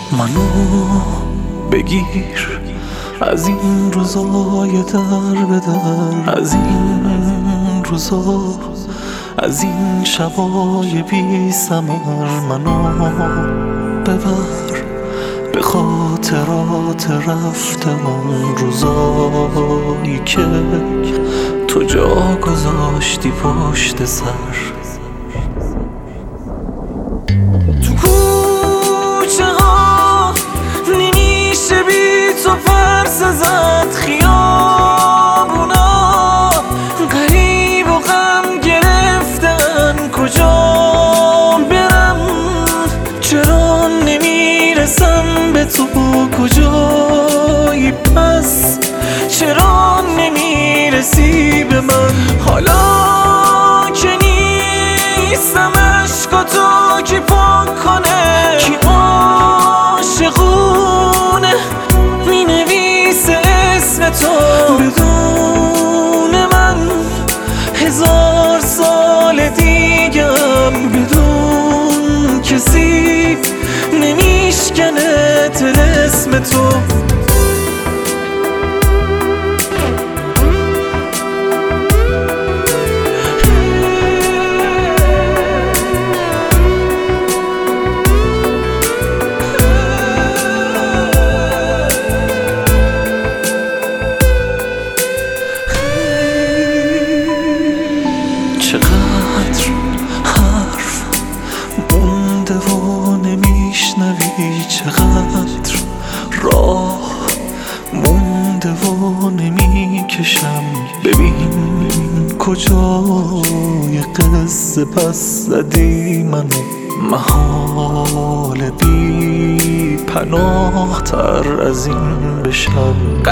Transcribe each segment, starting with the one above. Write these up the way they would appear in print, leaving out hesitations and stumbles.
منو بگیر از این روزای در به در، از این روزا، از این شبای بی ثمر. منو ببر به خاطرات رفته اون روزایی که تو جا گذاشتی پشت سر. تو کوچه ها نمیشه بی تو پرس زد، خیابونا غریب و غم گرفتن. کجا برم؟ چرا نمیرسم به تو؟ کجایی پس؟ چرا نمیرسی به من؟ حالا که نیستم عشقاتو کی پاک کنه؟ کی عاشقونه مینویسه اسم تو بدون من؟ 1000 سال دیگم بدون کسی نمیشکنه طلسم تو. چقدر حرف مونده و نمیشنوی، چقدر راه مونده و نمیکشم. ببین کجای قصه پس زدی منو، محال بی پناه تر از این بشم.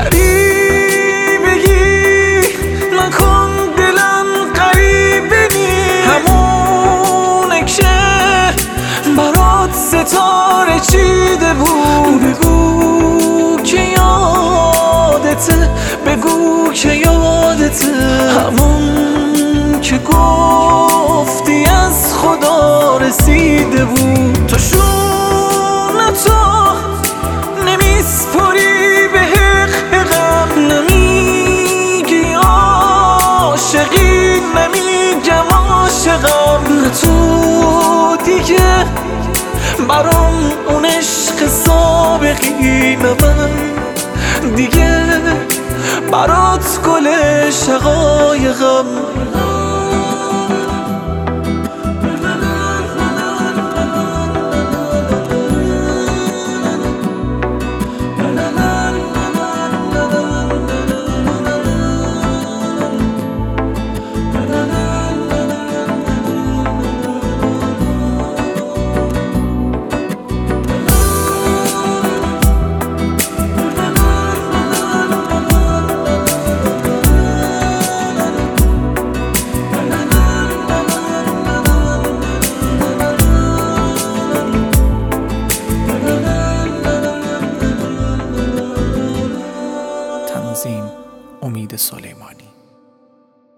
غریبگی نکن دلم غریبه نیست، همونه که برات ستاره چیده بود. بگو که یادته، بگو که یادته، همون که گفتی از خدا رسیده بود. تو شونتو نمیسپری به حقم، نمیگی عاشقی، نمیگم عاشقم. نه تو دیگه برام اون عشق سابقی، نه من دیگه برات گل شقایقم.